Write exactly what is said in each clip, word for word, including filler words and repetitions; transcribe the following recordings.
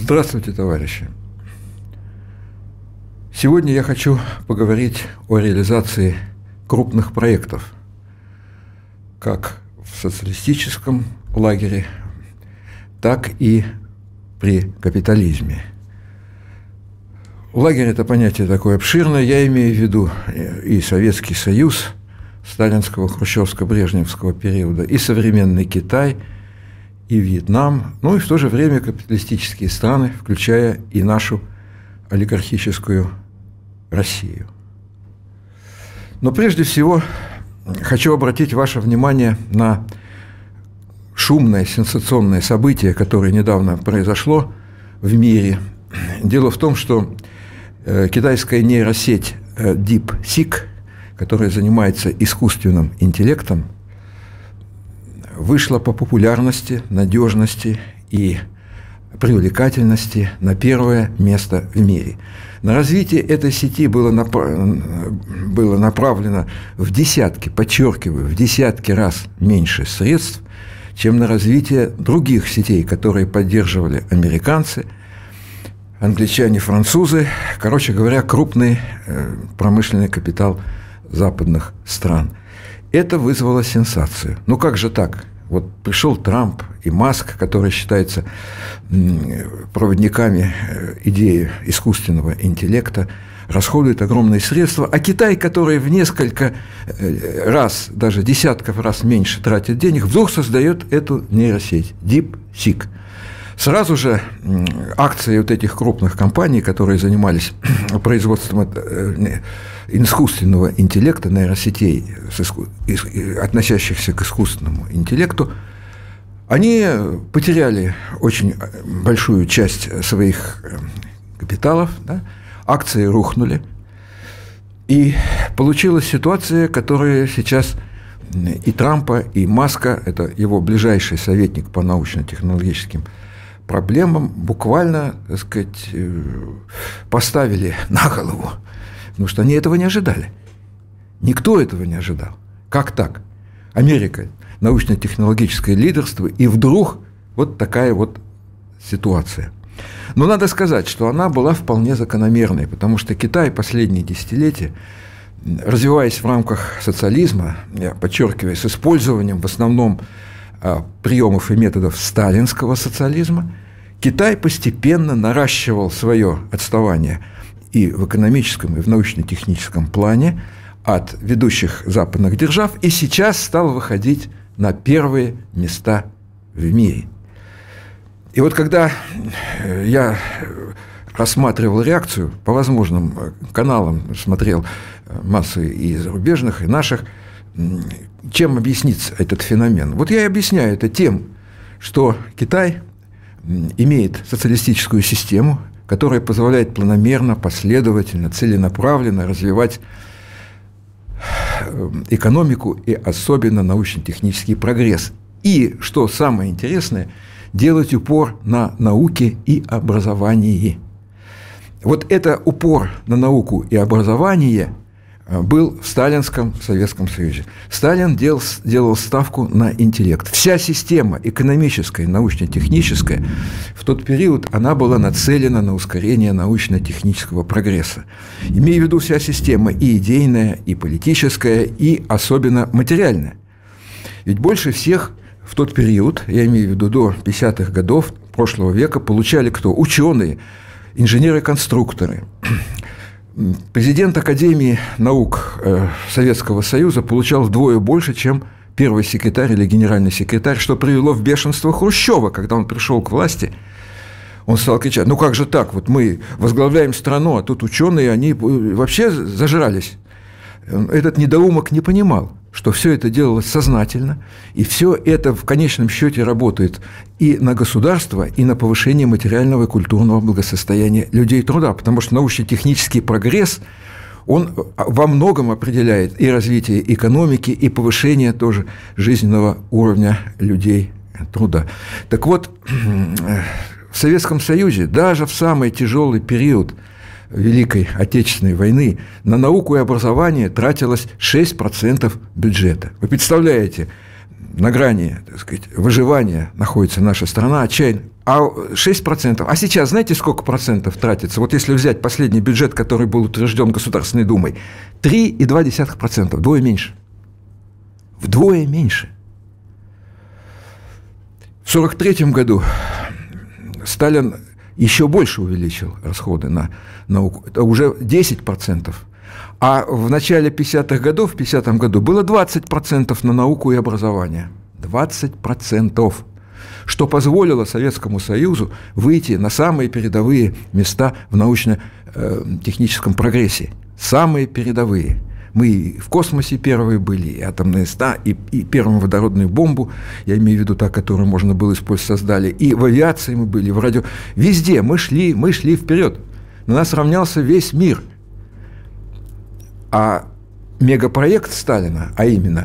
Здравствуйте, товарищи! Сегодня я хочу поговорить о реализации крупных проектов, как в социалистическом лагере, так и при капитализме. Лагерь – это понятие такое обширное, я имею в виду и Советский Союз сталинского, хрущевско-брежневского периода, и современный Китай, и Вьетнам, ну и в то же время капиталистические страны, включая и нашу олигархическую Россию. Но прежде всего хочу обратить ваше внимание на шумное, сенсационное событие, которое недавно произошло в мире. Дело в том, что китайская нейросеть DeepSeek, которая занимается искусственным интеллектом, вышла по популярности, надежности и привлекательности на первое место в мире. На развитие этой сети было, направ... было направлено в десятки, подчеркиваю, в десятки раз меньше средств, чем на развитие других сетей, которые поддерживали американцы, англичане, французы, короче говоря, крупный промышленный капитал западных стран. Это вызвало сенсацию. Ну как же так? Вот пришел Трамп и Маск, которые считаются проводниками идеи искусственного интеллекта, расходуют огромные средства, а Китай, который в несколько раз, даже десятков раз меньше тратит денег, вдруг создает эту нейросеть DeepSeek. Сразу же акции вот этих крупных компаний, которые занимались производством искусственного интеллекта, нейросетей, относящихся к искусственному интеллекту, они потеряли очень большую часть своих капиталов, да? Акции рухнули, и получилась ситуация, которая сейчас и Трампа, и Маска, это его ближайший советник по научно-технологическим проблемам, буквально, так сказать, поставили на голову, потому что они этого не ожидали. Никто этого не ожидал. Как так? Америка, научно-технологическое лидерство, и вдруг вот такая вот ситуация. Но надо сказать, что она была вполне закономерной, потому что Китай последние десятилетия, развиваясь в рамках социализма, я подчеркиваю, с использованием в основном приемов и методов сталинского социализма, Китай постепенно наращивал свое отставание и в экономическом, и в научно-техническом плане от ведущих западных держав, и сейчас стал выходить на первые места в мире. И вот когда я рассматривал реакцию по возможным каналам, смотрел массу и зарубежных, и наших, чем объяснится этот феномен? Вот я и объясняю это тем, что Китай имеет социалистическую систему, которая позволяет планомерно, последовательно, целенаправленно развивать экономику и особенно научно-технический прогресс. И, что самое интересное, делать упор на науке и образовании. Вот это упор на науку и образование был в сталинском Советском Союзе. Сталин делал, делал ставку на интеллект. Вся система экономическая, научно-техническая в тот период она была нацелена на ускорение научно-технического прогресса. Имею в виду вся система и идейная, и политическая, и особенно материальная. Ведь больше всех в тот период, я имею в виду до пятидесятых годов прошлого века, получали кто? Ученые, инженеры-конструкторы. Президент Академии наук Советского Союза получал вдвое больше, чем первый секретарь или генеральный секретарь, что привело в бешенство Хрущева, когда он пришел к власти. Он стал кричать: ну как же так, вот мы возглавляем страну, а тут ученые, они вообще зажрались. Этот недоумок не понимал, что все это делалось сознательно, и все это в конечном счете работает и на государство, и на повышение материального и культурного благосостояния людей труда, потому что научно-технический прогресс, он во многом определяет и развитие экономики, и повышение тоже жизненного уровня людей труда. Так вот, в Советском Союзе даже в самый тяжелый период Великой Отечественной войны на науку и образование тратилось шесть процентов бюджета. Вы представляете, на грани, так сказать, выживания находится наша страна, отчаянно. А шесть процентов. А сейчас знаете, сколько процентов тратится? Вот если взять последний бюджет, который был утвержден Государственной Думой, три и два десятых процента, вдвое меньше. Вдвое меньше. В сорок третьем году Сталин еще больше увеличил расходы на науку. Это уже десять процентов. А в начале пятидесятых годов, в пятидесятом году, было двадцать процентов на науку и образование. двадцать процентов. Что позволило Советскому Союзу выйти на самые передовые места в научно-техническом прогрессе. Самые передовые. Мы и в космосе первые были, и атомные ста, и, и первую водородную бомбу, я имею в виду та, которую можно было использовать, создали, и в авиации мы были, в радио. Везде мы шли, мы шли вперед. На нас равнялся весь мир. А мегапроект Сталина, а именно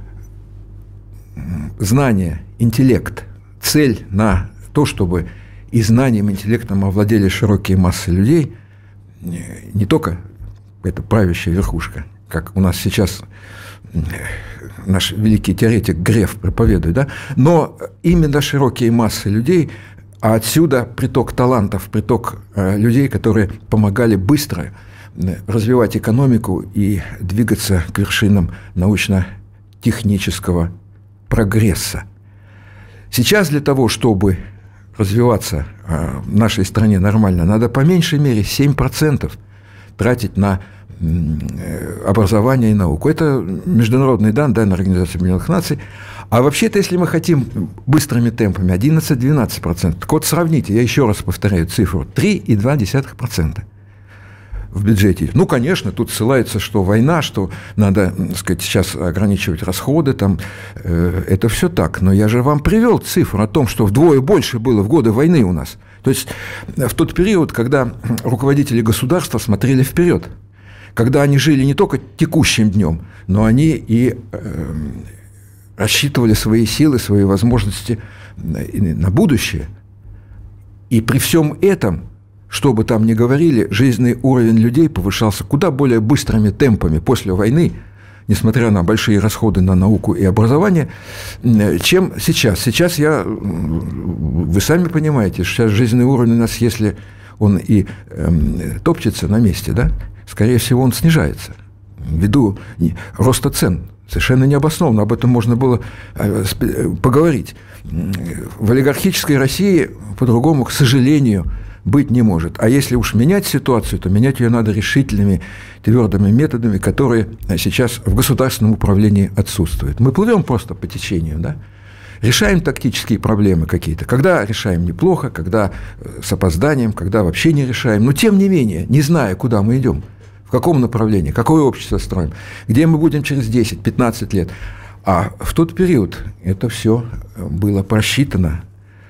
знание, интеллект, цель на то, чтобы и знанием, и интеллектом овладели широкие массы людей, не только это правящая верхушка, как у нас сейчас наш великий теоретик Греф проповедует, да? Но именно широкие массы людей, а отсюда приток талантов, приток людей, которые помогали быстро развивать экономику и двигаться к вершинам научно-технического прогресса. Сейчас для того, чтобы развиваться в нашей стране нормально, надо по меньшей мере семь процентов тратить на образование и науку. Это международные данные, данные Организации Объединенных Наций. А вообще-то, если мы хотим быстрыми темпами, одиннадцать-двенадцать процентов. Так вот, сравните, я еще раз повторяю цифру, три и два десятых процента в бюджете. Ну, конечно, тут ссылается, что война, что надо, так сказать, сейчас ограничивать расходы, там, э, это все так. Но я же вам привел цифру о том, что вдвое больше было в годы войны у нас. То есть в тот период, когда руководители государства смотрели вперед, когда они жили не только текущим днем, но они и э, рассчитывали свои силы, свои возможности на будущее. И при всем этом, что бы там ни говорили, жизненный уровень людей повышался куда более быстрыми темпами после войны, несмотря на большие расходы на науку и образование, чем сейчас. Сейчас я, вы сами понимаете, что сейчас жизненный уровень у нас, если он и э, топчется на месте, да, скорее всего, он снижается ввиду роста цен. Совершенно необоснованно, об этом можно было поговорить. В олигархической России по-другому, к сожалению, быть не может. А если уж менять ситуацию, то менять ее надо решительными, твердыми методами, которые сейчас в государственном управлении отсутствуют. Мы плывем просто по течению, да? Решаем тактические проблемы какие-то. Когда решаем неплохо, когда с опозданием, когда вообще не решаем. Но тем не менее, не зная, куда мы идем, в каком направлении, какое общество строим, где мы будем через десять-пятнадцать лет. А в тот период это все было просчитано.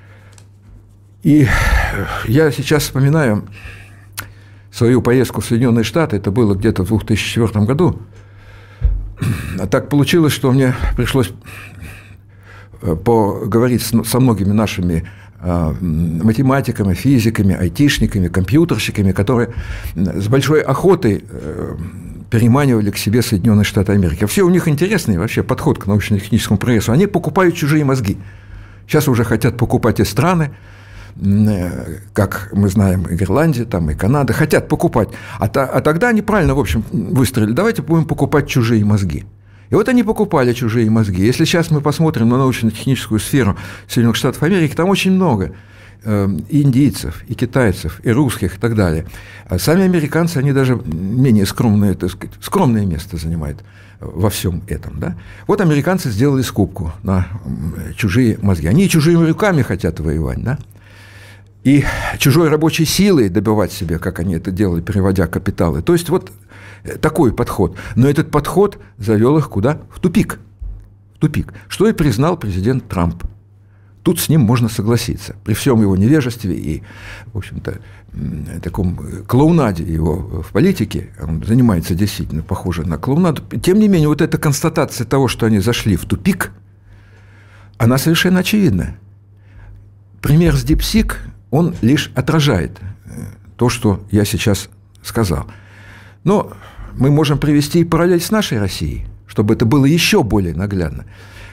И я сейчас вспоминаю свою поездку в Соединенные Штаты, это было где-то в две тысячи четвёртом году. А так получилось, что мне пришлось поговорить со многими нашими математиками, физиками, айтишниками, компьютерщиками, которые с большой охотой переманивали к себе Соединенные Штаты Америки. Все у них интересный вообще подход к научно-техническому прогрессу. Они покупают чужие мозги. Сейчас уже хотят покупать и страны, как мы знаем, и Ирландия, там, и Канада, хотят покупать. А, та, а тогда они правильно, в общем, выстроили. Давайте будем покупать чужие мозги. И вот они покупали чужие мозги. Если сейчас мы посмотрим на научно-техническую сферу Соединенных Штатов Америки, там очень много и индийцев, и китайцев, и русских, и так далее. А сами американцы, они даже менее скромное, так сказать, скромное место занимают во всем этом. Да? Вот американцы сделали скупку на чужие мозги. Они и чужими руками хотят воевать, да? И чужой рабочей силой добивать себе, как они это делали, переводя капиталы. То есть вот такой подход. Но этот подход завел их куда? В тупик. В тупик. Что и признал президент Трамп. Тут с ним можно согласиться. При всем его невежестве и, в общем-то, таком клоунаде его в политике, он занимается действительно похоже на клоунаду. Тем не менее, вот эта констатация того, что они зашли в тупик, она совершенно очевидна. Пример с DeepSeek, он лишь отражает то, что я сейчас сказал. Но мы можем привести и параллель с нашей Россией, чтобы это было еще более наглядно.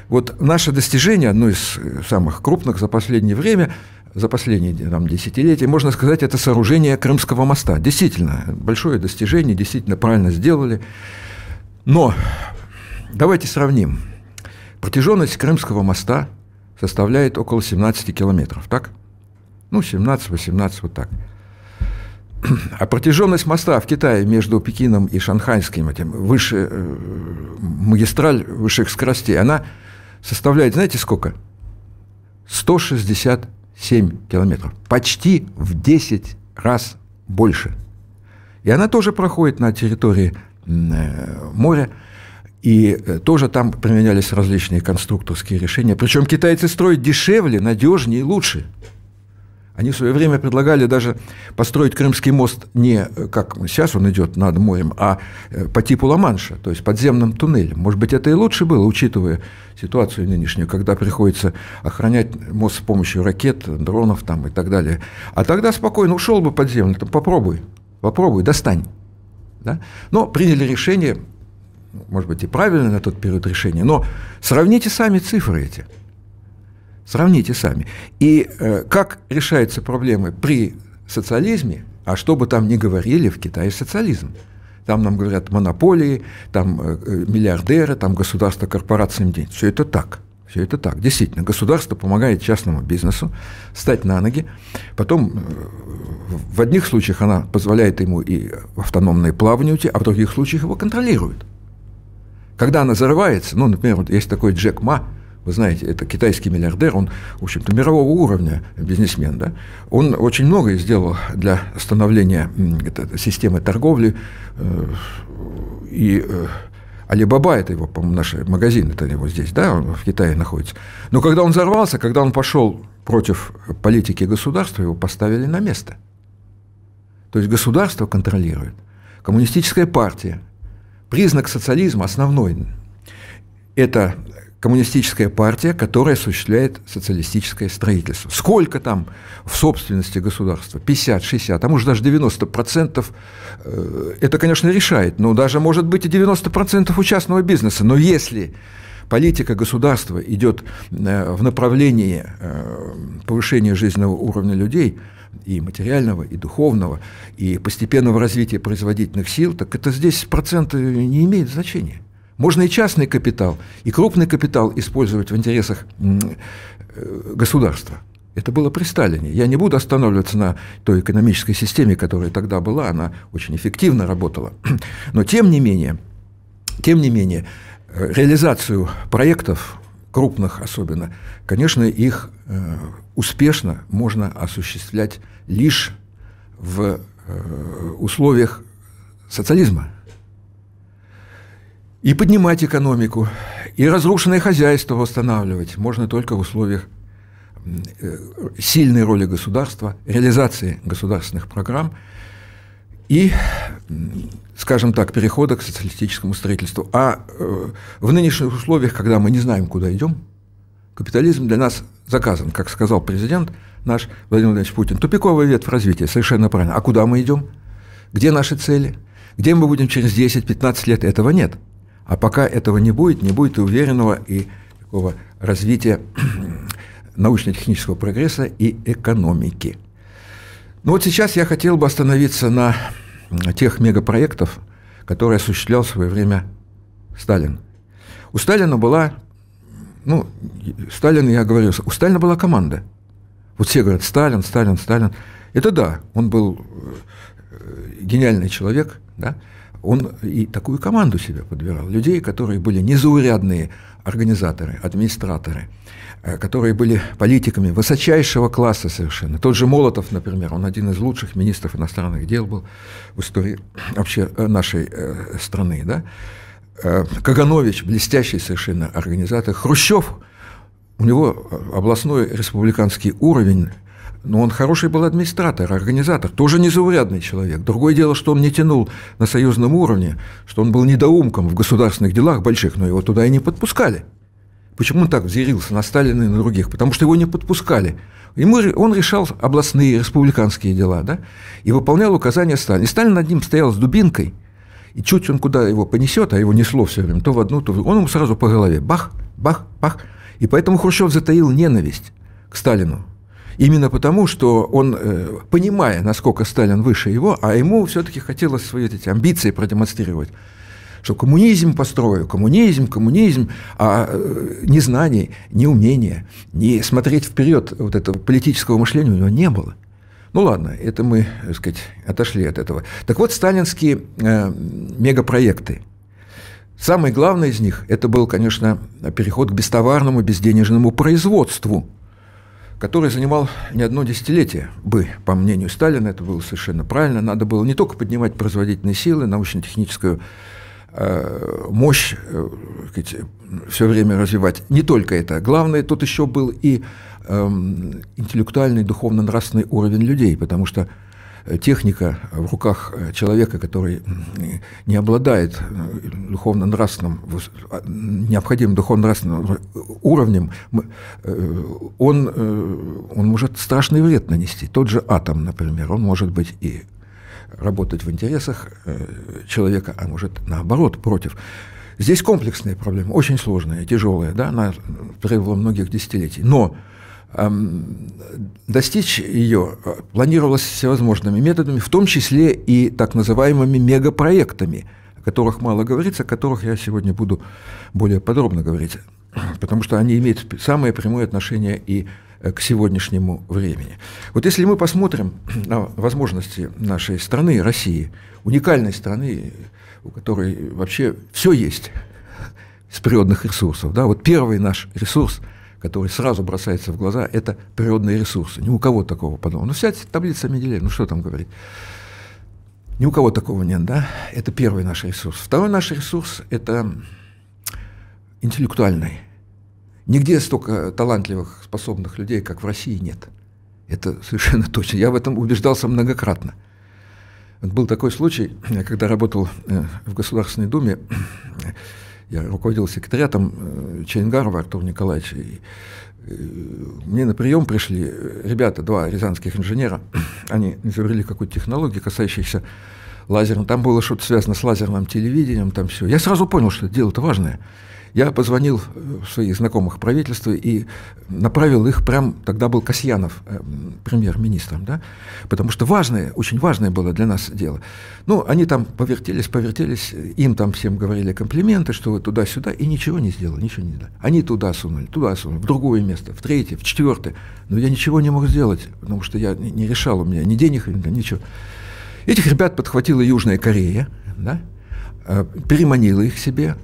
Вот наше достижение, одно из самых крупных за последнее время, за последние там, десятилетия, можно сказать, это сооружение Крымского моста. Действительно, большое достижение, действительно правильно сделали. Но давайте сравним. Протяженность Крымского моста составляет около семнадцати километров, так? Ну, семнадцать-восемнадцать, вот так. А протяженность моста в Китае между Пекином и Шанхайским, этим, выше, магистраль высших скоростей, она составляет, знаете, сколько? сто шестьдесят семь километров. Почти в десять раз больше. И она тоже проходит на территории моря. И тоже там применялись различные конструкторские решения. Причем китайцы строят дешевле, надежнее и лучше. Они в свое время предлагали даже построить Крымский мост не как сейчас он идет над морем, а по типу Ла-Манша, то есть подземным туннелем. Может быть, это и лучше было, учитывая ситуацию нынешнюю, когда приходится охранять мост с помощью ракет, дронов там и так далее. А тогда спокойно ушел бы подземный, там, попробуй, попробуй, достань. Да? Но приняли решение, может быть, и правильно на тот период решение, но сравните сами цифры эти. Сравните сами. И э, как решаются проблемы при социализме, а что бы там ни говорили, в Китае социализм. Там нам говорят монополии, там э, миллиардеры, там государство, корпорации им деньги. Все это так. Все это так. Действительно, государство помогает частному бизнесу встать на ноги. Потом э, в одних случаях она позволяет ему и в автономное плавание уйти, а в других случаях его контролирует. Когда она зарывается, ну, например, вот есть такой Джек Ма, вы знаете, это китайский миллиардер, он, в общем-то, мирового уровня бизнесмен, да? Он очень многое сделал для становления это, системы торговли, и Алибаба, это его, по-моему, наш магазин, это его здесь, да, он в Китае находится. Но когда он взорвался, когда он пошел против политики государства, его поставили на место. То есть государство контролирует, коммунистическая партия. Признак социализма основной – это коммунистическая партия, которая осуществляет социалистическое строительство. Сколько там в собственности государства? пятьдесят, шестьдесят, а может даже девяносто процентов. Это, конечно, решает, но даже может быть и девяносто процентов у частного бизнеса. Но если политика государства идет в направлении повышения жизненного уровня людей, и материального, и духовного, и постепенного развития производительных сил, так это здесь проценты не имеет значения. Можно и частный капитал, и крупный капитал использовать в интересах государства. Это было при Сталине. Я не буду останавливаться на той экономической системе, которая тогда была, она очень эффективно работала. Но тем не менее, тем не менее, реализацию проектов, крупных особенно, конечно, их успешно можно осуществлять лишь в условиях социализма. И поднимать экономику, и разрушенное хозяйство восстанавливать можно только в условиях сильной роли государства, реализации государственных программ и, скажем так, перехода к социалистическому строительству. А в нынешних условиях, когда мы не знаем, куда идем, капитализм для нас заказан, как сказал президент наш Владимир Владимирович Путин, тупиковая ветвь развития, совершенно правильно. А куда мы идем? Где наши цели? Где мы будем через десять-пятнадцать лет? Этого нет. А пока этого не будет, не будет и уверенного и такого развития научно-технического прогресса и экономики. Ну вот сейчас я хотел бы остановиться на тех мегапроектах, которые осуществлял в свое время Сталин. У Сталина была, ну, Сталин, я говорю, у Сталина была команда. Вот все говорят, Сталин, Сталин, Сталин. Это да, он был гениальный человек, да. Он и такую команду себе подбирал. Людей, которые были незаурядные организаторы, администраторы, которые были политиками высочайшего класса совершенно. Тот же Молотов, например, он один из лучших министров иностранных дел был в истории вообще нашей страны. Да? Каганович, блестящий совершенно организатор. Хрущев, у него областной республиканский уровень, но он хороший был администратор, организатор, тоже незаурядный человек. Другое дело, что он не тянул на союзном уровне, что он был недоумком в государственных делах больших, но его туда и не подпускали. Почему он так взъярился на Сталина и на других? Потому что его не подпускали. Ему, он решал областные, республиканские дела, да, и выполнял указания Сталина. И Сталин над ним стоял с дубинкой И чуть он куда его понесет, а его несло все время, то в одну, то в другую, он ему сразу по голове. Бах, бах, бах. И поэтому Хрущев затаил ненависть к Сталину. Именно потому, что он, понимая, насколько Сталин выше его, а ему все-таки хотелось свои эти амбиции продемонстрировать, что коммунизм построю, коммунизм, коммунизм, а ни знаний, ни умения, ни смотреть вперед вот этого политического мышления у него не было. Ну ладно, это мы, так сказать, отошли от этого. Так вот, сталинские э, мегапроекты. Самое главное из них – это был, конечно, переход к бестоварному, безденежному производству, который занимал не одно десятилетие бы, по мнению Сталина, это было совершенно правильно. Надо было не только поднимать производительные силы, научно-техническую э, мощь, э, сказать, все время развивать. Не только это. Главное, тут еще был и э, интеллектуальный, духовно-нравственный уровень людей, потому что техника в руках человека, который не обладает духовно-нравственным, необходимым духовно-нравственным уровнем, он, он может страшный вред нанести. Тот же атом, например, он может быть и работать в интересах человека, а может наоборот, против. Здесь комплексная проблема, очень сложная, тяжелая, да, она требовала многих десятилетий. Но достичь ее планировалось всевозможными методами, в том числе и так называемыми мегапроектами, о которых мало говорится, о которых я сегодня буду более подробно говорить, потому что они имеют самое прямое отношение и к сегодняшнему времени. Вот если мы посмотрим на возможности нашей страны, России, уникальной страны, у которой вообще все есть из природных ресурсов, да, вот первый наш ресурс, который сразу бросается в глаза, это природные ресурсы. Ни у кого такого подобного. Ну, сядьте, таблица Менделеева, ну что там говорить? Ни у кого такого нет, да? Это первый наш ресурс. Второй наш ресурс – это интеллектуальный. Нигде столько талантливых, способных людей, как в России, нет. Это совершенно точно. Я в этом убеждался многократно. Был такой случай, когда работал в Государственной Думе, я руководил секретариатом Чайнгарова Артура Николаевича. И мне на прием пришли ребята, два рязанских инженера. Они изобрели какую-то технологию, касающуюся лазерного. Там было что-то связано с лазерным телевидением, там все. Я сразу понял, что это дело-то важное. Я позвонил в своих знакомых правительства и направил их прям, тогда был Касьянов премьер-министром, да, потому что важное, очень важное было для нас дело. Ну, они там повертелись, повертелись, им там всем говорили комплименты, что вы туда-сюда, и ничего не сделали, ничего не сделали. Они туда сунули, туда сунули, в другое место, в третье, в четвертое, но я ничего не мог сделать, потому что я не решал, у меня ни денег, ничего. Этих ребят подхватила Южная Корея, да, переманила их себе,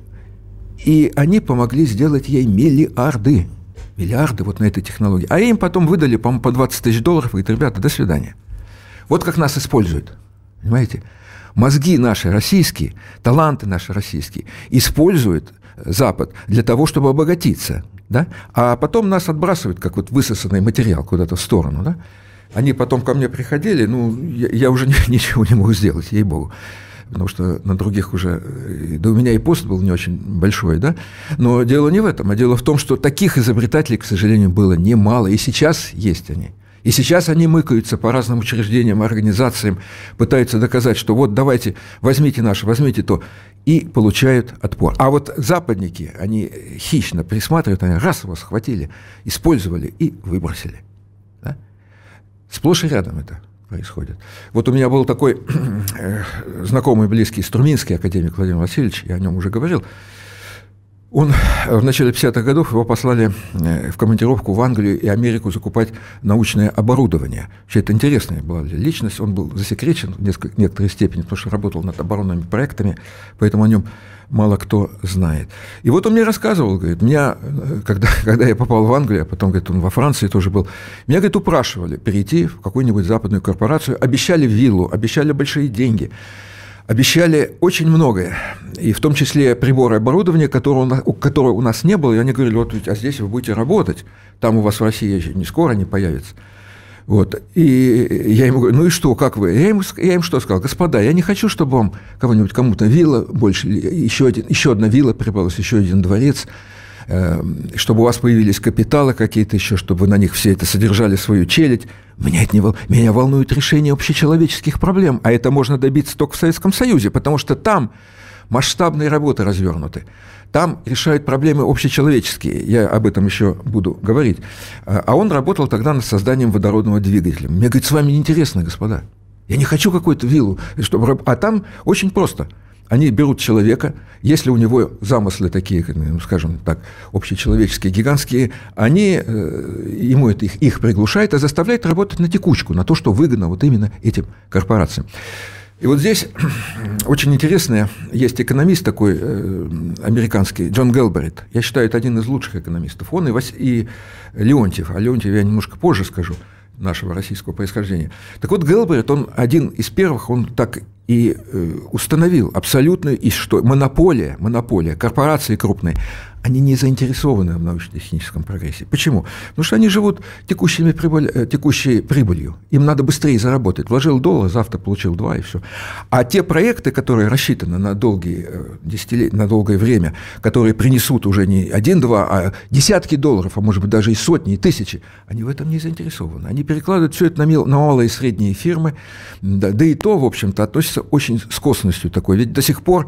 и они помогли сделать ей миллиарды, миллиарды вот на этой технологии. А им потом выдали, по-моему, по двадцать тысяч долларов, и говорят, ребята, до свидания. Вот как нас используют, понимаете? Мозги наши российские, таланты наши российские использует Запад для того, чтобы обогатиться, да? А потом нас отбрасывают, как вот высосанный материал куда-то в сторону, да? Они потом ко мне приходили, ну, я, я уже ничего не мог сделать, ей-богу. Потому что на других уже, да у меня и пост был не очень большой, да, но дело не в этом, а дело в том, что таких изобретателей, к сожалению, было немало, и сейчас есть они. И сейчас они мыкаются по разным учреждениям, организациям, пытаются доказать, что вот давайте, возьмите наше, возьмите то, и получают отпор. А вот западники, они хищно присматривают, они раз его схватили, использовали и выбросили. Да? Сплошь и рядом это происходит. Вот у меня был такой э, знакомый, близкий Струминский академик Владимир Васильевич, я о нем уже говорил. Он в начале пятидесятых годов его послали в командировку в Англию и Америку закупать научное оборудование. Вообще это интересная была личность, он был засекречен в несколько, некоторой степени, потому что работал над оборонными проектами, поэтому о нем мало кто знает. И вот он мне рассказывал, говорит, меня, когда, когда я попал в Англию, а потом, говорит, он во Франции тоже был, меня, говорит, упрашивали перейти в какую-нибудь западную корпорацию, обещали виллу, обещали большие деньги, обещали очень многое, и в том числе приборы оборудования, которого, которого у нас не было, и они говорили, вот, а здесь вы будете работать, там у вас в России еще не скоро не появится. Вот. И я ему говорю, ну и что, как вы? Я им, я им что сказал? Господа, я не хочу, чтобы вам кого-нибудь, кому-то вилла больше, еще, один, еще одна вилла прибавилась, еще один дворец. чтобы у вас появились капиталы какие-то еще, чтобы вы на них все это содержали свою челядь. Меня, это не вол... Меня волнует решение общечеловеческих проблем, а это можно добиться только в Советском Союзе, потому что там масштабные работы развернуты. Там решают проблемы общечеловеческие, я об этом еще буду говорить. А он работал тогда над созданием водородного двигателя. Мне говорит, с вами неинтересно, господа. Я не хочу какую-то виллу. Чтобы... А там очень просто. Они берут человека, если у него замыслы такие, скажем так, общечеловеческие, гигантские, они, ему это их, их приглушает, а заставляет работать на текучку, на то, что выгодно вот именно этим корпорациям. И вот здесь очень интересный есть экономист такой э, американский, Джон Гелберит. Я считаю, это один из лучших экономистов. Он и, Вас... и Леонтьев. А Леонтьев я немножко позже скажу, нашего российского происхождения. Так вот, Гелберит, он один из первых, он так и э, установил абсолютную, и что монополия, монополия, корпорации крупные, они не заинтересованы в научно-техническом прогрессе. Почему? Потому что они живут текущими прибыль, текущей прибылью. Им надо быстрее заработать. Вложил доллар, завтра получил два, и все. А те проекты, которые рассчитаны на долгие десятилетия, на долгое время, которые принесут уже не один-два, а десятки долларов, а может быть даже и сотни, и тысячи, они в этом не заинтересованы. Они перекладывают все это на, мел, на малые и средние фирмы, да, да и то, в общем-то, относятся очень с косностью такой. Ведь до сих пор,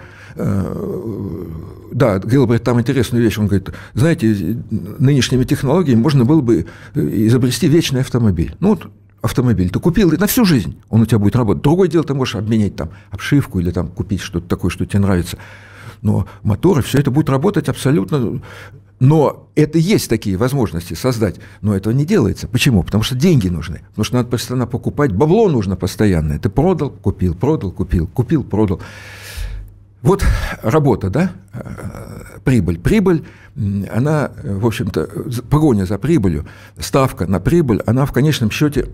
э, да, Гилберт там интересную вещь, он говорит, знаете, нынешними технологиями можно было бы изобрести вечный автомобиль. Ну, вот автомобиль ты купил, и на всю жизнь он у тебя будет работать. Другое дело, ты можешь обменять там обшивку или там купить что-то такое, что тебе нравится. Но моторы, все это будет работать абсолютно... Но это есть такие возможности создать, но этого не делается. Почему? Потому что деньги нужны. Потому что надо постоянно покупать, бабло нужно постоянное. Ты продал, купил, продал, купил, купил, продал. Вот работа, да, прибыль. Прибыль, она, в общем-то, погоня за прибылью, ставка на прибыль, она в конечном счете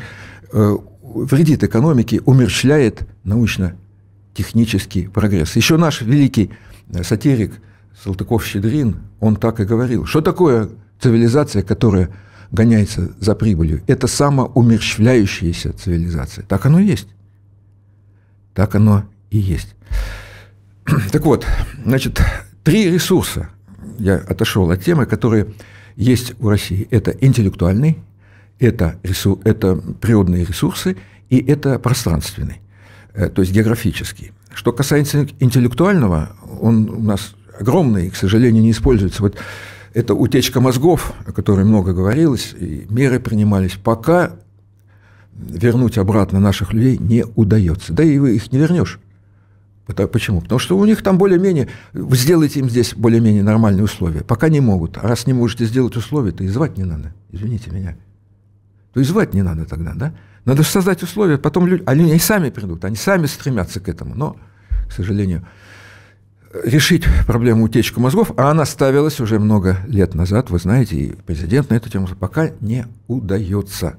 вредит экономике, умерщвляет научно-технический прогресс. Еще наш великий сатирик Салтыков-Щедрин, он так и говорил, что такое цивилизация, которая гоняется за прибылью? Это самоумерщвляющаяся цивилизация. Так оно и есть. Так оно и есть. Так вот, значит, три ресурса, я отошел от темы, которые есть у России. Это интеллектуальный, это, ресурс, это природные ресурсы и это пространственный, то есть географический. Что касается интеллектуального, он у нас огромный и, к сожалению, не используется. Вот эта утечка мозгов, о которой много говорилось, и меры принимались, пока вернуть обратно наших людей не удается. Да и вы их не вернешь. Почему? Потому что у них там более-менее... Вы сделаете им здесь более-менее нормальные условия. Пока не могут. А раз не можете сделать условия, то и звать не надо. Извините меня. То и звать не надо тогда, да? Надо создать условия, потом люди... Они сами придут, они сами стремятся к этому. Но, к сожалению... решить проблему утечки мозгов, а она ставилась уже много лет назад, вы знаете, и президент на эту тему, пока не удается.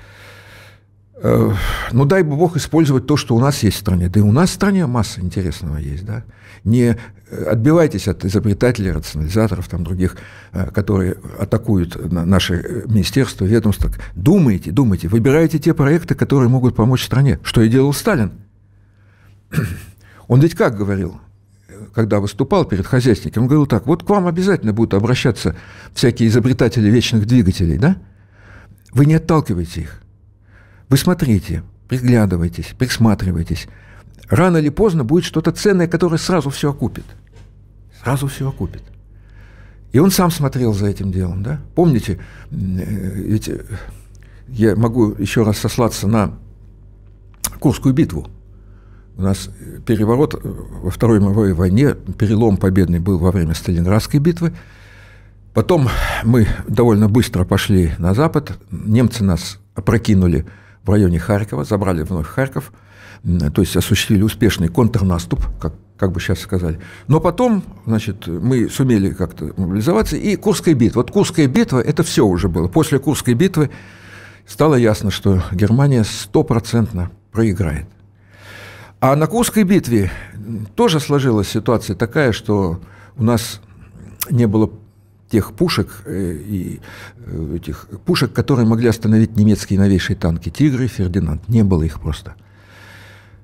Ну, дай бы Бог использовать то, что у нас есть в стране. Да и у нас в стране масса интересного есть, да. Не отбивайтесь от изобретателей, рационализаторов, там, других, которые атакуют наши министерства, ведомства. Думайте, думайте, выбирайте те проекты, которые могут помочь стране. Что и делал Сталин. Он ведь как говорил? Когда выступал перед хозяйственником, он говорил так, вот к вам обязательно будут обращаться всякие изобретатели вечных двигателей, да? Вы не отталкивайте их. Вы смотрите, приглядывайтесь, присматривайтесь. Рано или поздно будет что-то ценное, которое сразу все окупит. Сразу все окупит. И он сам смотрел за этим делом, да? Помните, ведь я могу еще раз сослаться на Курскую битву. У нас переворот во Второй мировой войне, перелом победный был во время Сталинградской битвы. Потом мы довольно быстро пошли на запад. Немцы нас опрокинули в районе Харькова, забрали вновь Харьков, то есть осуществили успешный контрнаступ, как, как бы сейчас сказали. Но потом, значит, мы сумели как-то мобилизоваться, и Курская битва. Вот Курская битва – это все уже было. После Курской битвы стало ясно, что Германия стопроцентно проиграет. А на Курской битве тоже сложилась ситуация такая, что у нас не было тех пушек, и этих пушек, которые могли остановить немецкие новейшие танки. «Тигры», «Фердинанд». Не было их просто.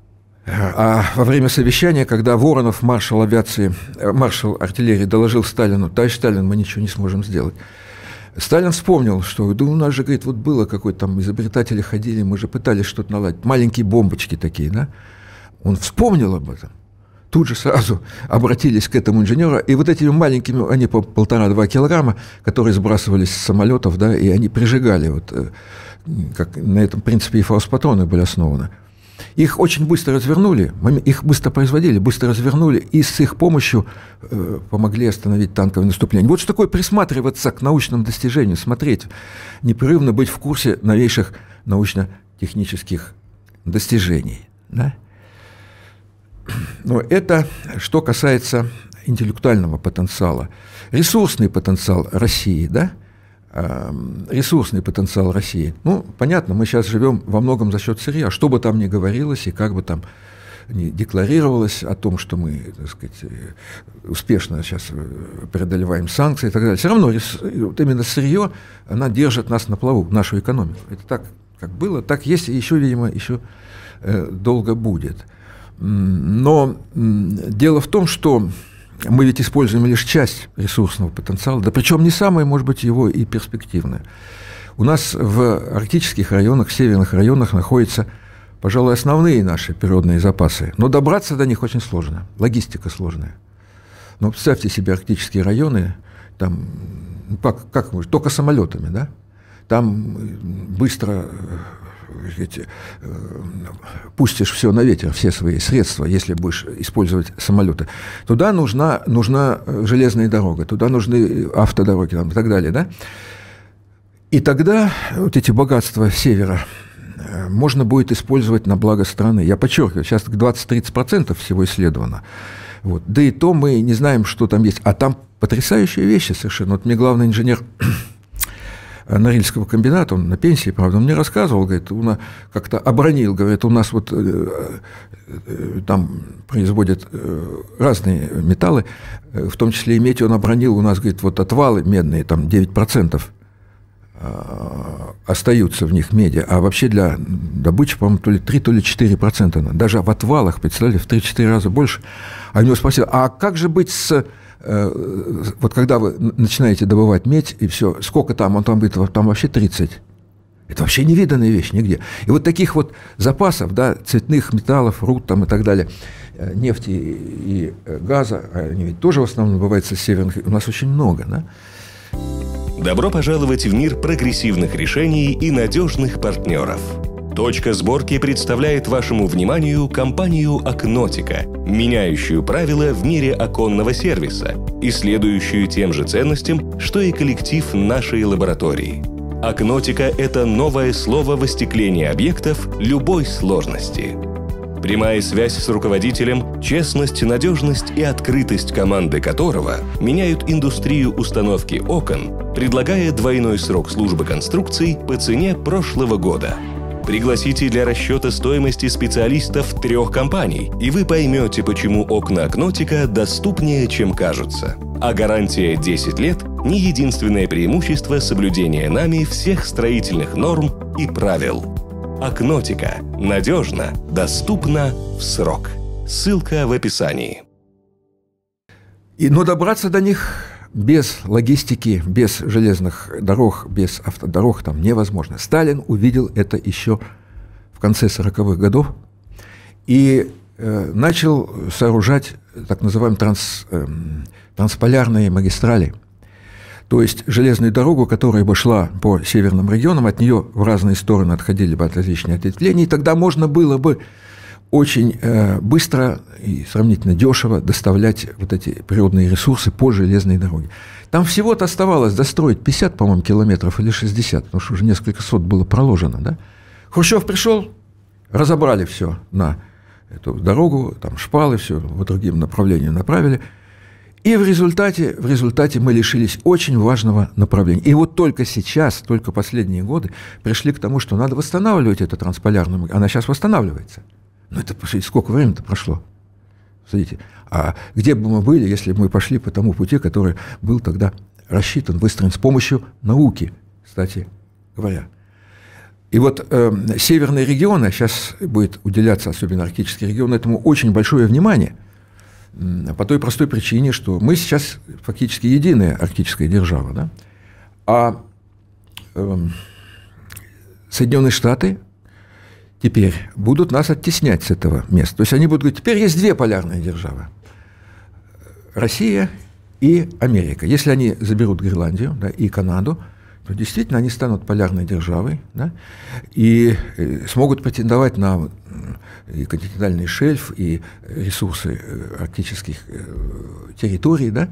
А во время совещания, когда Воронов, маршал авиации, маршал артиллерии, доложил Сталину: товарищ Сталин, мы ничего не сможем сделать. Сталин вспомнил, что да, у нас же, говорит, вот было какое-то там, изобретатели ходили, мы же пытались что-то наладить, маленькие бомбочки такие, да? Он вспомнил об этом. Тут же сразу обратились к этому инженеру, и вот этими маленькими, они по полтора-два килограмма, которые сбрасывались с самолетов, да, и они прижигали, вот, как на этом принципе и фаус-патроны были основаны. Их очень быстро развернули, их быстро производили, быстро развернули, и с их помощью э, помогли остановить танковое наступление. Вот что такое присматриваться к научным достижениям, смотреть, непрерывно быть в курсе новейших научно-технических достижений. Да? Но это что касается интеллектуального потенциала. Ресурсный потенциал России, да? Ресурсный потенциал России. Ну, понятно, мы сейчас живем во многом за счет сырья. Что бы там ни говорилось и как бы там ни декларировалось о том, что мы, так сказать, успешно сейчас преодолеваем санкции и так далее, все равно вот именно сырье, она держит нас на плаву, нашу экономику. Это так, как было, так есть, и еще, видимо, еще долго будет. Но дело в том, что мы ведь используем лишь часть ресурсного потенциала, да причем не самое, может быть, его и перспективное. У нас в арктических районах, в северных районах находятся, пожалуй, основные наши природные запасы. Но добраться до них очень сложно, логистика сложная. Но представьте себе арктические районы, там, как, как мы, только самолетами, да? Там быстро... Эти, э, пустишь все на ветер, все свои средства, если будешь использовать самолеты. Туда нужна, нужна железная дорога, туда нужны автодороги там, и так далее. Да? И тогда вот эти богатства севера можно будет использовать на благо страны. Я подчеркиваю, сейчас двадцать-тридцать процентов всего исследовано. Вот. Да и то мы не знаем, что там есть. А там потрясающие вещи совершенно. Вот мне главный инженер Норильского комбината, он на пенсии, правда, он мне рассказывал, говорит, он как-то обронил, говорит, у нас вот э, э, там производят э, разные металлы, э, в том числе и медь, он обронил, у нас, говорит, вот отвалы медные, там девять процентов э, остаются в них меди, а вообще для добычи, по-моему, то ли три, то ли четыре процента, даже в отвалах, представляете, в три-четыре раза больше. А у него спросил, а как же быть с... Вот когда вы начинаете добывать медь, и все, сколько там, он там говорит, там вообще тридцать. Это вообще невиданная вещь нигде. И вот таких вот запасов, да, цветных металлов, руд там и так далее, нефти и газа, они ведь тоже в основном добываются с северных, у нас очень много, да? Добро пожаловать в мир прогрессивных решений и надежных партнеров. Точка сборки представляет вашему вниманию компанию «Акнотика», меняющую правила в мире оконного сервиса и следующую тем же ценностям, что и коллектив нашей лаборатории. «Акнотика» — это новое слово в остеклении объектов любой сложности. Прямая связь с руководителем, честность, надежность и открытость команды которого меняют индустрию установки окон, предлагая двойной срок службы конструкций по цене прошлого года. Пригласите для расчета стоимости специалистов трех компаний, и вы поймете, почему окна «Акнотика» доступнее, чем кажутся. А гарантия десять лет – не единственное преимущество соблюдения нами всех строительных норм и правил. «Акнотика» – надежно, доступно, в срок. Ссылка в описании. И, но добраться до них без логистики, без железных дорог, без автодорог там невозможно. Сталин увидел это еще в конце сороковых годов и э, начал сооружать так называемые транс, э, трансполярные магистрали. То есть железную дорогу, которая бы шла по северным регионам, от нее в разные стороны отходили бы от различных ответвлений, и тогда можно было бы очень э, быстро и сравнительно дешево доставлять вот эти природные ресурсы по железной дороге. Там всего-то оставалось достроить пятьдесят, по-моему, километров или шестьдесят, потому что уже несколько сот было проложено. Да? Хрущев пришел, разобрали все на эту дорогу, там шпалы, все по другим направлениям направили. И в результате, в результате мы лишились очень важного направления. И вот только сейчас, только последние годы пришли к тому, что надо восстанавливать эту трансполярную магистраль. Она сейчас восстанавливается. Ну, это, посмотрите, сколько времени-то прошло. Смотрите, а где бы мы были, если бы мы пошли по тому пути, который был тогда рассчитан, выстроен с помощью науки, кстати говоря. И вот э, северные регионы, сейчас будет уделяться, особенно арктический регион, этому очень большое внимание, по той простой причине, что мы сейчас фактически единая арктическая держава, да? А э, Соединенные Штаты теперь будут нас оттеснять с этого места. То есть они будут говорить, теперь есть две полярные державы. Россия и Америка. Если они заберут Гренландию, да, и Канаду, то действительно они станут полярной державой, да, и смогут претендовать на и континентальный шельф, и ресурсы арктических территорий. Да.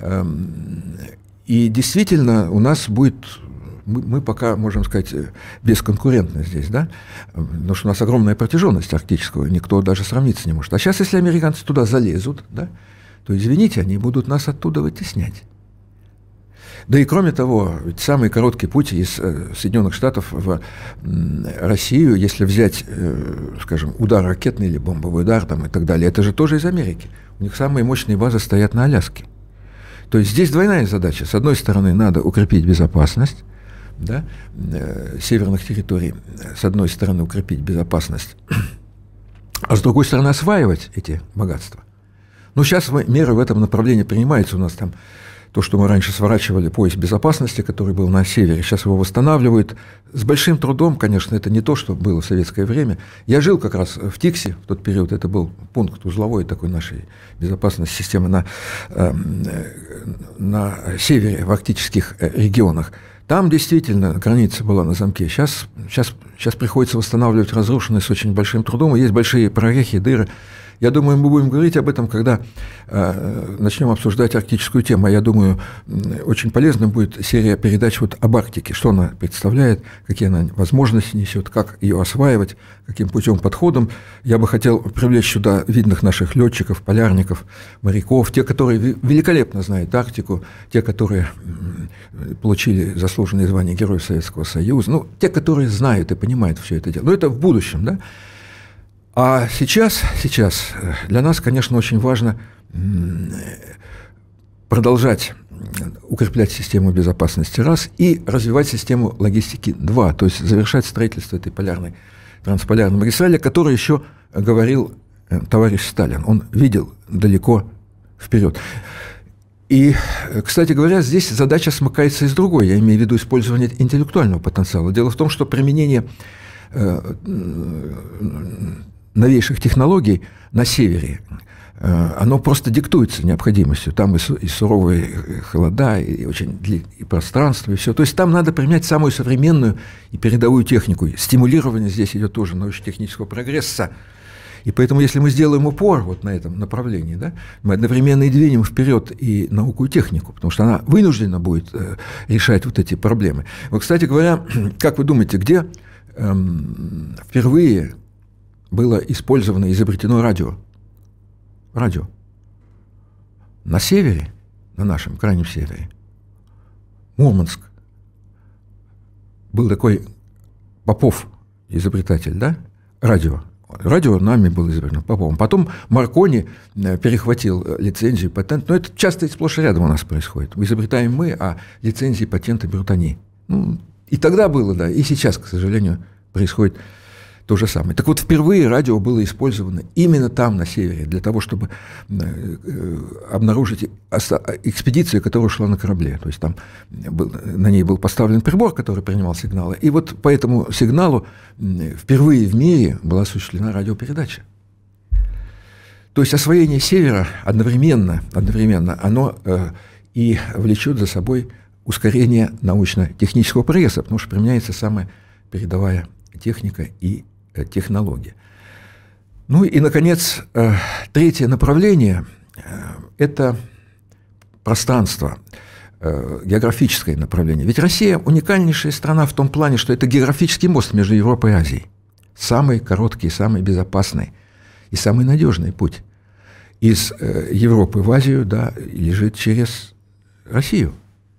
И действительно у нас будет... Мы пока, можем сказать, бесконкурентны здесь, да? Потому что у нас огромная протяженность арктического, никто даже сравниться не может. А сейчас, если американцы туда залезут, да, то, извините, они будут нас оттуда вытеснять. Да и кроме того, ведь самый короткий путь из Соединенных Штатов в Россию, если взять, скажем, удар ракетный или бомбовый удар там, и так далее, это же тоже из Америки. У них самые мощные базы стоят на Аляске. То есть здесь двойная задача. С одной стороны, надо укрепить безопасность, да, северных территорий, с одной стороны, укрепить безопасность, а с другой стороны, осваивать эти богатства. Ну, сейчас меры в этом направлении принимаются. У нас там то, что мы раньше сворачивали пояс безопасности, который был на севере, сейчас его восстанавливают. С большим трудом, конечно, это не то, что было в советское время. Я жил как раз в Тиксе в тот период, это был пункт узловой такой нашей безопасности системы на, на севере, в арктических регионах. Там действительно граница была на замке. Сейчас, сейчас, сейчас приходится восстанавливать разрушенное с очень большим трудом. И есть большие прорехи, дыры. Я думаю, мы будем говорить об этом, когда э, начнем обсуждать арктическую тему. Я думаю, очень полезным будет серия передач вот об Арктике, что она представляет, какие она возможности несет, как ее осваивать, каким путем, подходом. Я бы хотел привлечь сюда видных наших летчиков, полярников, моряков, те, которые великолепно знают Арктику, те, которые получили заслуженные звания Героев Советского Союза, ну, те, которые знают и понимают все это дело. Но это в будущем, да? А сейчас, сейчас для нас, конечно, очень важно продолжать укреплять систему безопасности раз и развивать систему логистики два, то есть завершать строительство этой полярной, трансполярной магистрали, о которой еще говорил товарищ Сталин. Он видел далеко вперед. И, кстати говоря, здесь задача смыкается и с другой, я имею в виду использование интеллектуального потенциала. Дело в том, что применение новейших технологий на севере, оно просто диктуется необходимостью. Там и, су- и суровые холода, и очень дли- и пространство, и все. То есть там надо применять самую современную и передовую технику. Стимулирование здесь идет тоже научно-технического прогресса. И поэтому, если мы сделаем упор вот на этом направлении, да, мы одновременно и двинем вперед и науку, и технику, потому что она вынуждена будет э, решать вот эти проблемы. Вот, кстати говоря, как вы думаете, где эм, впервые было использовано, изобретено радио? Радио. На севере, на нашем крайнем севере, Мурманск. Был такой Попов, изобретатель, да? Радио. Радио нами было изобретено Поповым. Потом Маркони перехватил лицензию, патент. Но это часто и сплошь и рядом у нас происходит. Изобретаем мы, а лицензии, патенты берут они. Ну, и тогда было, да, и сейчас, к сожалению, происходит то же самое. Так вот, впервые радио было использовано именно там, на севере, для того, чтобы обнаружить экспедицию, которая шла на корабле. То есть там был, на ней был поставлен прибор, который принимал сигналы. И вот по этому сигналу впервые в мире была осуществлена радиопередача. То есть освоение севера одновременно, одновременно оно э, и влечет за собой ускорение научно-технического прогресса, потому что применяется самая передовая техника и технология. Ну и, наконец, третье направление – это пространство, географическое направление. Ведь Россия уникальнейшая страна в том плане, что это географический мост между Европой и Азией. Самый короткий, самый безопасный и самый надежный путь из Европы в Азию, да, лежит через Россию.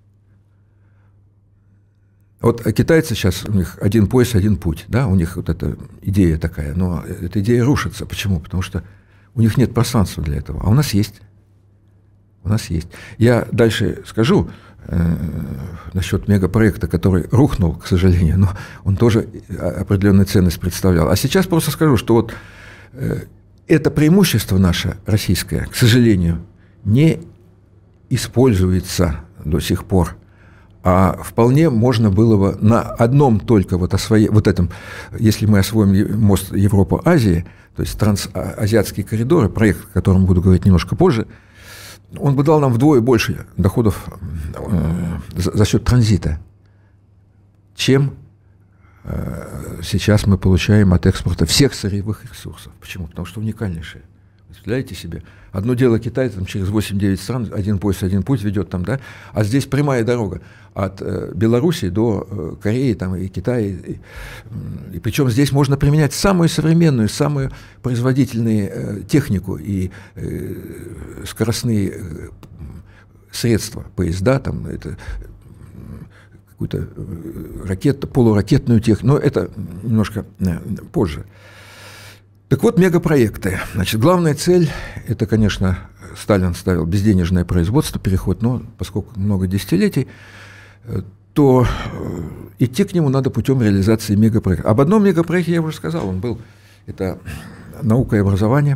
Вот китайцы сейчас, у них один пояс, один путь, да, у них вот эта идея такая, но эта идея рушится. Почему? Потому что у них нет пространства для этого, а у нас есть. у нас есть. Я дальше скажу э, насчет мегапроекта, который рухнул, к сожалению, но он тоже определенную ценность представлял. А сейчас просто скажу, что вот э, это преимущество наше, российское, к сожалению, не используется до сих пор. А вполне можно было бы на одном только вот, освоe... вот этом, если мы освоим мост Европа-Азия, то есть трансазиатские коридоры, проект, о котором буду говорить немножко позже, он бы дал нам вдвое больше доходов э, за, за счет транзита, чем э, сейчас мы получаем от экспорта всех сырьевых ресурсов. Почему? Потому что уникальнейшие. Представляете себе? Одно дело Китай там, через восемь-девять стран, один пояс, один путь ведет там, да? А здесь прямая дорога от э, Белоруссии до э, Кореи там, и Китая. И, и причем здесь можно применять самую современную, самую производительную э, технику и э, скоростные э, средства, поезда, там, это, какую-то ракету, полуракетную технику, но это немножко э, позже. Так вот, мегапроекты. Значит, главная цель, это, конечно, Сталин ставил безденежное производство, переход, но поскольку много десятилетий, то идти к нему надо путем реализации мегапроекта. Об одном мегапроекте я уже сказал, он был, это наука и образование,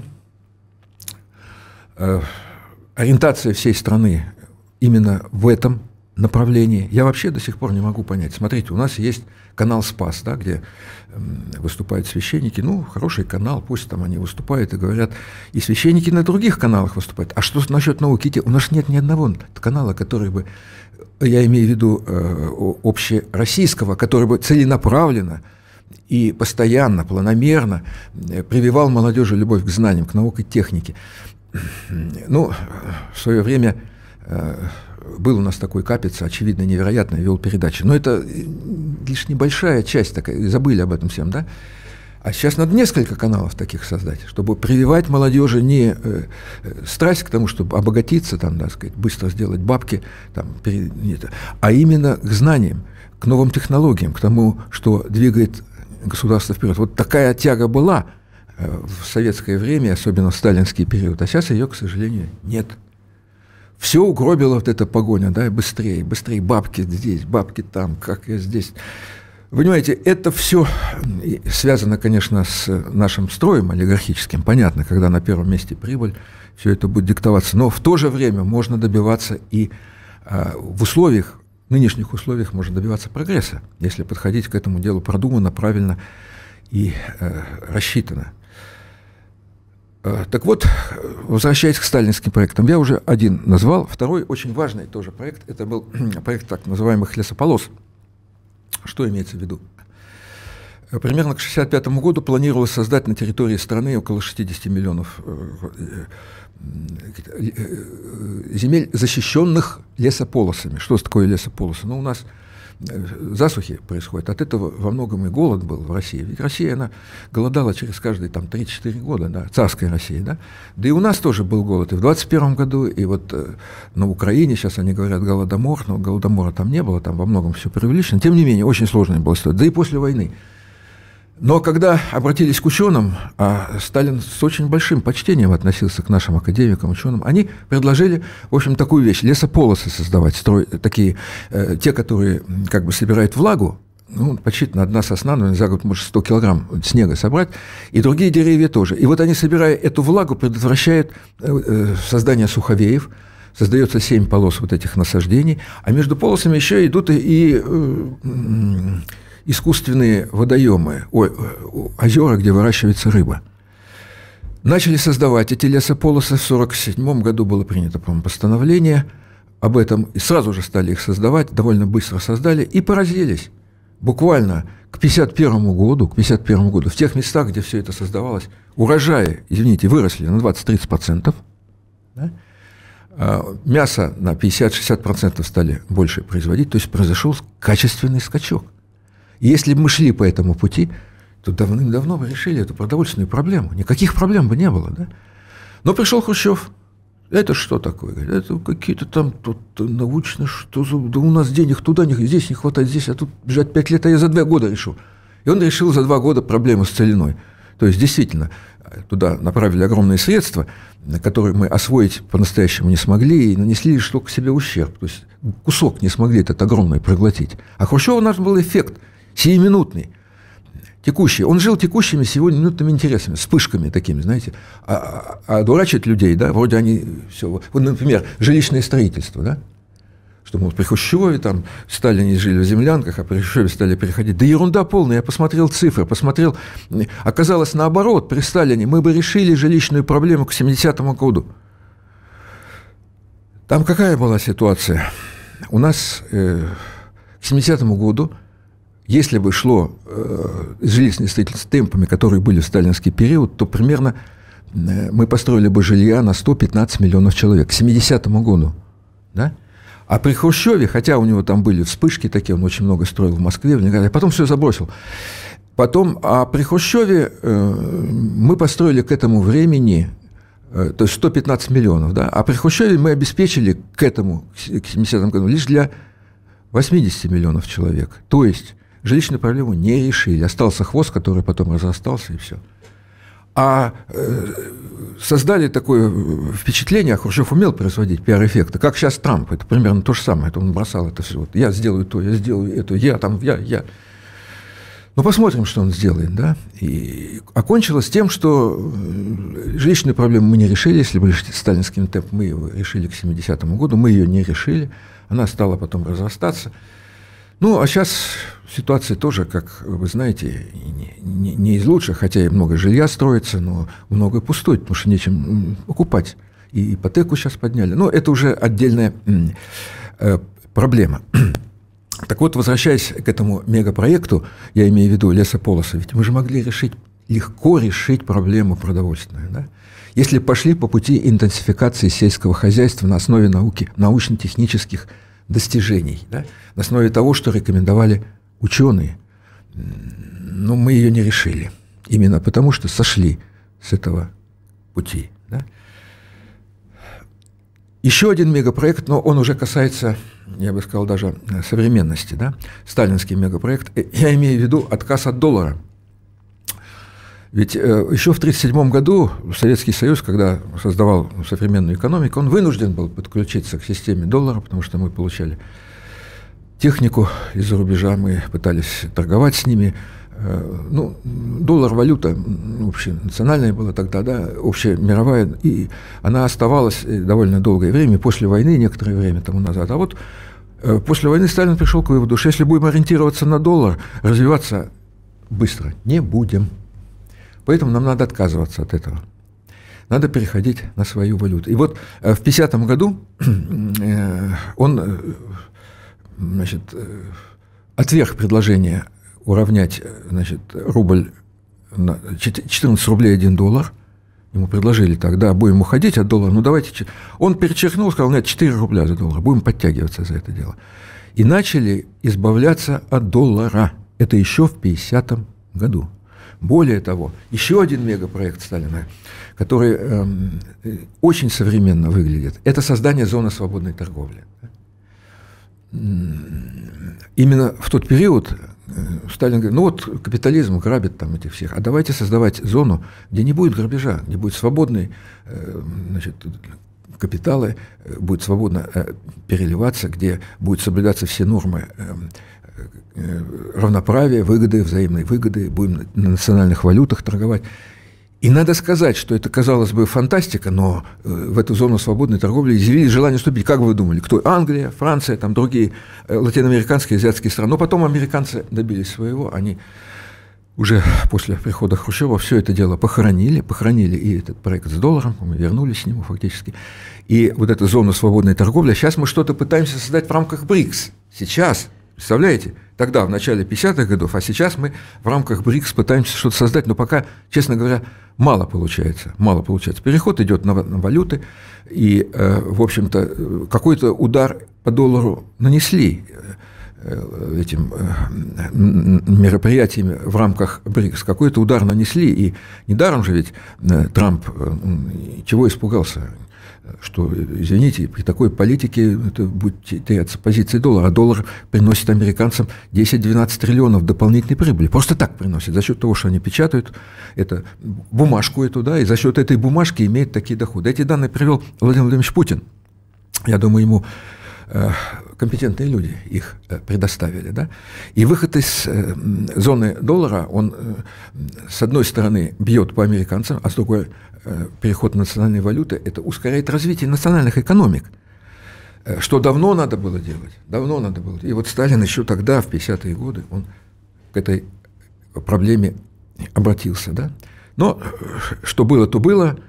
ориентация всей страны именно в этом направлении. Я вообще до сих пор не могу понять. Смотрите, у нас есть канал «Спас», да, где выступают священники. Ну, хороший канал, пусть там они выступают и говорят. И священники на других каналах выступают. А что насчет науки? У нас нет ни одного канала, который бы, я имею в виду э, общероссийского, который бы целенаправленно и постоянно, планомерно прививал молодежи любовь к знаниям, к науке, к технике. Ну, в свое время э, был у нас такой Капица, очевидно, невероятно, вел передачи. Но это лишь небольшая часть такая, забыли об этом всем, да? А сейчас надо несколько каналов таких создать, чтобы прививать молодежи не э, страсть к тому, чтобы обогатиться, там, да, сказать, быстро сделать бабки, там, перед, нет, а именно к знаниям, к новым технологиям, к тому, что двигает государство вперед. Вот такая тяга была э, в советское время, особенно в сталинский период, а сейчас ее, к сожалению, нет. Все угробила вот эта погоня, да, быстрее, быстрее, бабки здесь, бабки там, как я здесь. Понимаете, это все связано, конечно, с нашим строем олигархическим, понятно, когда на первом месте прибыль, все это будет диктоваться, но в то же время можно добиваться и а, в условиях, нынешних условиях можно добиваться прогресса, если подходить к этому делу продуманно, правильно и а, рассчитанно. Так вот, возвращаясь к сталинским проектам, я уже один назвал, второй очень важный тоже проект, это был проект так называемых лесополос. Что имеется в виду? Примерно к шестьдесят пятому году планировалось создать на территории страны около шестидесяти миллионов земель, защищенных лесополосами. Что такое лесополосы? Ну, у нас засухи происходят. От этого во многом и голод был в России. Ведь Россия, она голодала через каждые там три-четыре года, да, царская Россия, да. Да и у нас тоже был голод и в двадцать первом году, и вот э, на Украине, сейчас они говорят голодомор, но голодомора там не было, там во многом все преувеличено. Тем не менее, очень сложная была ситуация, да и после войны. Но когда обратились к ученым, а Сталин с очень большим почтением относился к нашим академикам, ученым, они предложили, в общем, такую вещь, лесополосы создавать, строй, такие, э, те, которые как бы собирают влагу, ну, подсчитано, одна сосна, наверное, за год может сто килограмм снега собрать, и другие деревья тоже. И вот они, собирая эту влагу, предотвращают э, создание суховеев, создается семь полос вот этих насаждений, а между полосами еще идут и... и э, искусственные водоемы, ой, озера, где выращивается рыба. Начали создавать эти лесополосы. В сорок седьмом году было принято, по-моему, постановление об этом, и сразу же стали их создавать, довольно быстро создали, и поразились. Буквально к пятьдесят первому году, к пятьдесят первому году, в тех местах, где все это создавалось, урожаи, извините, выросли на двадцать-тридцать процентов, да? А мясо на пятьдесят-шестьдесят процентов стали больше производить, то есть произошел качественный скачок. Если бы мы шли по этому пути, то давным-давно бы решили эту продовольственную проблему. Никаких проблем бы не было. Да? Но пришел Хрущев. Это что такое? Это какие-то там тут научные, что за... Да у нас денег туда, не... здесь не хватает, здесь, а тут бежать пять лет, а я за два года решу. И он решил за два года проблему с целиной. То есть, действительно, туда направили огромные средства, которые мы освоить по-настоящему не смогли, и нанесли лишь только себе ущерб. То есть кусок не смогли этот огромный проглотить. А Хрущеву наш был эффект сиюминутный, текущий. Он жил текущими сиюминутными интересами, вспышками такими, знаете. А, а, а дурачить людей, да, вроде они все. Вот, например, жилищное строительство, да. Что, мол, при Хрущеве там Сталине жили в землянках, а при Хрущеве стали переходить. Да ерунда полная, я посмотрел цифры, посмотрел. Оказалось, наоборот, при Сталине мы бы решили жилищную проблему к семидесятому году. Там какая была ситуация? У нас э, к семидесятому году, если бы шло э, жилищное строительство темпами, которые были в сталинский период, то примерно э, мы построили бы жилья на сто пятнадцать миллионов человек к семидесятому году. Да? А при Хрущеве, хотя у него там были вспышки такие, он очень много строил в Москве, в Ленинграде, потом все забросил. Потом, а при Хрущеве э, мы построили к этому времени, э, то есть сто пятнадцать миллионов, да, а при Хрущеве мы обеспечили к этому, к семидесятому году, лишь для восьмидесяти миллионов человек. То есть жилищную проблему не решили. Остался хвост, который потом разрастался, и все. А э, создали такое впечатление, а Хрущев умел производить пиар-эффекты, как сейчас Трамп, это примерно то же самое, это он бросал это все, вот, я сделаю то, я сделаю это, я там, я, я. Ну, посмотрим, что он сделает, да, и окончилось тем, что жилищную проблему мы не решили, если бы сталинским темпом мы ее решили к семидесятому году, мы ее не решили, она стала потом разрастаться. Ну, а сейчас ситуация тоже, как вы знаете, не, не, не из лучших, хотя и много жилья строится, но много пустует, потому что нечем покупать. И ипотеку сейчас подняли. Но это уже отдельная э, проблема. Так вот, возвращаясь к этому мегапроекту, я имею в виду лесополосы, ведь мы же могли решить, легко решить проблему продовольственную, да? Если пошли по пути интенсификации сельского хозяйства на основе науки, научно-технических достижений, да? На основе того, что рекомендовали ученые. Но мы ее не решили. Именно потому, что сошли с этого пути. Да? Еще один мегапроект, но он уже касается, я бы сказал, даже современности. Да? Сталинский мегапроект. Я имею в виду отказ от доллара. Ведь э, еще в тысяча девятьсот тридцать седьмом году Советский Союз, когда создавал современную экономику, он вынужден был подключиться к системе доллара, потому что мы получали технику из-за рубежа, мы пытались торговать с ними. Э, ну, доллар, валюта общенациональная была тогда, да, общая мировая, и она оставалась довольно долгое время, после войны, некоторое время тому назад. А вот э, после войны Сталин пришел к выводу, что если будем ориентироваться на доллар, развиваться быстро не будем. Поэтому нам надо отказываться от этого. Надо переходить на свою валюту. И вот в пятидесятом году он, значит, отверг предложение уравнять, значит, рубль на четырнадцать рублей один доллар. Ему предложили так, да, будем уходить от доллара, ну давайте... Он перечеркнул, сказал, нет, четыре рубля за доллар, будем подтягиваться за это дело. И начали избавляться от доллара. Это еще в пятидесятом году. Более того, еще один мегапроект Сталина, который э, очень современно выглядит, это создание зоны свободной торговли. Именно в тот период Сталин говорит, ну вот капитализм грабит там этих всех, а давайте создавать зону, где не будет грабежа, где будет свободный, э, значит, капиталы, будет свободно э, переливаться, где будут соблюдаться все нормы э, равноправие, выгоды, взаимные выгоды, будем на национальных валютах торговать. И надо сказать, что это, казалось бы, фантастика, но в эту зону свободной торговли изъявили желание вступить. Как вы думали? Кто? Англия, Франция, там другие латиноамериканские, азиатские страны. Но потом американцы добились своего, они уже после прихода Хрущева все это дело похоронили, похоронили и этот проект с долларом, мы вернулись к нему фактически. И вот эту зону свободной торговли, сейчас мы что-то пытаемся создать в рамках БРИКС. Сейчас. Представляете? Тогда, в начале пятидесятых годов, а сейчас мы в рамках БРИКС пытаемся что-то создать, но пока, честно говоря, мало получается. Мало получается. Переход идет на, на валюты, и, э, в общем-то, какой-то удар по доллару нанесли э, этим э, мероприятиями в рамках БРИКС. Какой-то удар нанесли, и недаром же ведь э, Трамп э, чего испугался? что, извините, при такой политике это будет теряться позиции доллара, а доллар приносит американцам десять-двенадцать триллионов дополнительной прибыли. Просто так приносит, за счет того, что они печатают это, бумажку эту, да, и за счет этой бумажки имеют такие доходы. Эти данные привел Владимир Владимирович Путин. Я думаю, ему э, компетентные люди их э, предоставили, да. И выход из э, зоны доллара, он э, с одной стороны бьет по американцам, а с другой переход на национальные валюты, это ускоряет развитие национальных экономик, что давно надо было делать, давно надо было. И вот Сталин еще тогда, в пятидесятые годы, он к этой проблеме обратился, да. Но что было, то было.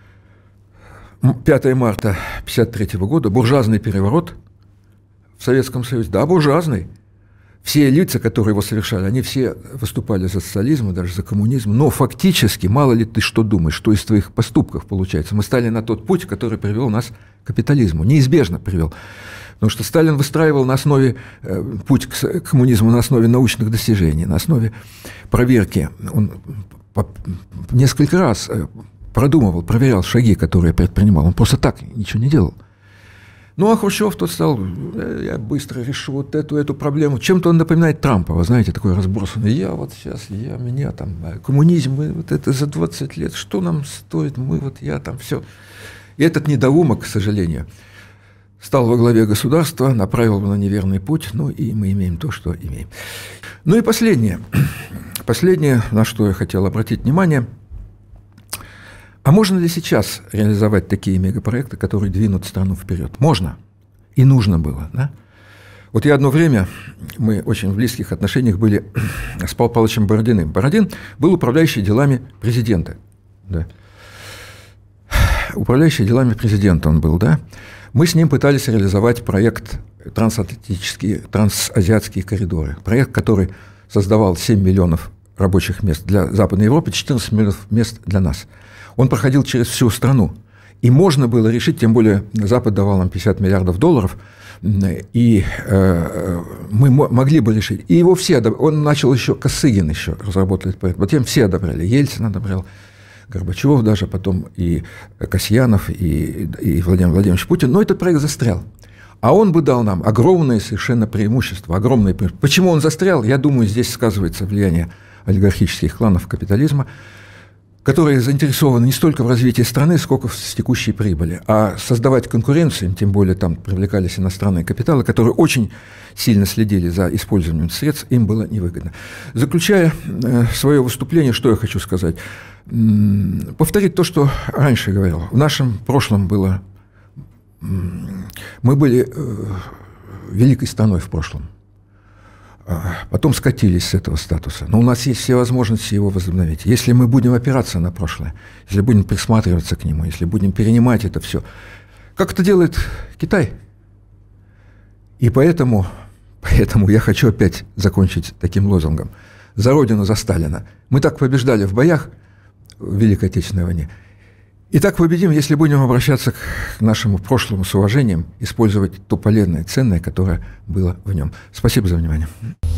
пятого марта тысяча девятьсот пятьдесят третьего года, буржуазный переворот в Советском Союзе, да, буржуазный. Все лица, которые его совершали, они все выступали за социализм, даже за коммунизм, но фактически, мало ли ты что думаешь, что из твоих поступков получается. Мы стали на тот путь, который привел нас к капитализму, неизбежно привел. Потому что Сталин выстраивал на основе, э, путь к коммунизму на основе научных достижений, на основе проверки. Он по, несколько раз продумывал, проверял шаги, которые предпринимал. Он просто так ничего не делал. Ну, а Хрущев тот стал, я быстро решу вот эту, эту проблему. Чем-то он напоминает Трампа, вы знаете, такой разбросанный. Я вот сейчас, я, меня там, коммунизм, мы вот это за двадцать лет, что нам стоит, мы вот, я там, все. И этот недоумок, к сожалению, стал во главе государства, направил на неверный путь, ну, и мы имеем то, что имеем. Ну и последнее, последнее, на что я хотел обратить внимание. А можно ли сейчас реализовать такие мегапроекты, которые двинут страну вперед? Можно. И нужно было. Да? Вот я одно время, мы очень в близких отношениях были с Павлом Павловичем Бородиным. Бородин был управляющий делами президента. Да. Управляющий делами президента он был, да. Мы с ним пытались реализовать проект трансатлантические, трансазиатские коридоры. Проект, который создавал семь миллионов рабочих мест для Западной Европы, четырнадцать миллионов мест для нас. Он проходил через всю страну. И можно было решить, тем более Запад давал нам пятьдесят миллиардов долларов, и э, мы могли бы решить. И его все одобряли. Он начал еще, Косыгин еще разработал этот проект. Потом все одобряли. Ельцин одобрял, Горбачев даже, потом и Касьянов, и, и Владимир Владимирович Путин. Но этот проект застрял. А он бы дал нам огромное совершенно преимущество. Огромное преимущество. Почему он застрял? Я думаю, здесь сказывается влияние олигархических кланов капитализма, которые заинтересованы не столько в развитии страны, сколько в текущей прибыли. А создавать конкуренцию, тем более там привлекались иностранные капиталы, которые очень сильно следили за использованием средств, им было невыгодно. Заключая свое выступление, что я хочу сказать? Повторить то, что раньше говорил. В нашем прошлом было... Мы были великой страной в прошлом. Потом скатились с этого статуса. Но у нас есть все возможности его возобновить. Если мы будем опираться на прошлое, если будем присматриваться к нему, если будем перенимать это все, как это делает Китай. И поэтому, поэтому я хочу опять закончить таким лозунгом. За Родину, за Сталина. Мы так побеждали в боях в Великой Отечественной войне. И так победим, если будем обращаться к нашему прошлому с уважением, использовать то полезное, ценное, которое было в нем. Спасибо за внимание.